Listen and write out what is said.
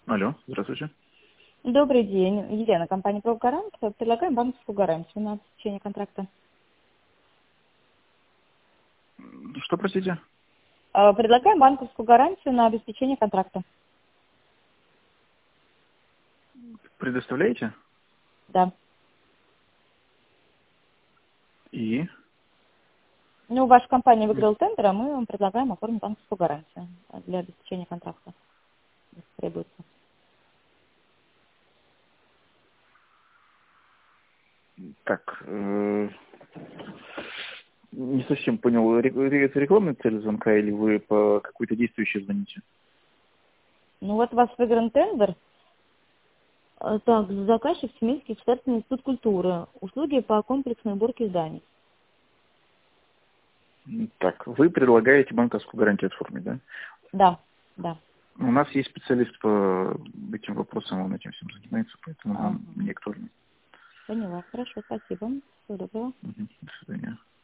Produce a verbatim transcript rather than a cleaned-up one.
Алло, здравствуйте. Добрый день. Елена, компания «Прогарант». Предлагаем банковскую гарантию на обеспечение контракта. Что, простите? Э, Предлагаем банковскую гарантию на обеспечение контракта. Предоставляете? Да. И? Ну, ваша компания выиграла тендер, а мы вам предлагаем оформить банковскую гарантию для обеспечения контракта, если требуется. Так, э, не совсем понял, ре- ре- это рекламная цель звонка или вы по какой-то действующей звоните? Ну, вот у вас выигран тендер. Э, Так, заказчик Семейский государственный институт культуры. Услуги по комплексной уборке зданий. Так, вы предлагаете банковскую гарантию оформить, да? Да, да. У нас есть специалист по этим вопросам, он этим всем занимается, поэтому Ага. нам не актуально. Поняла. Хорошо, спасибо. Всего доброго. Мгм. До свидания.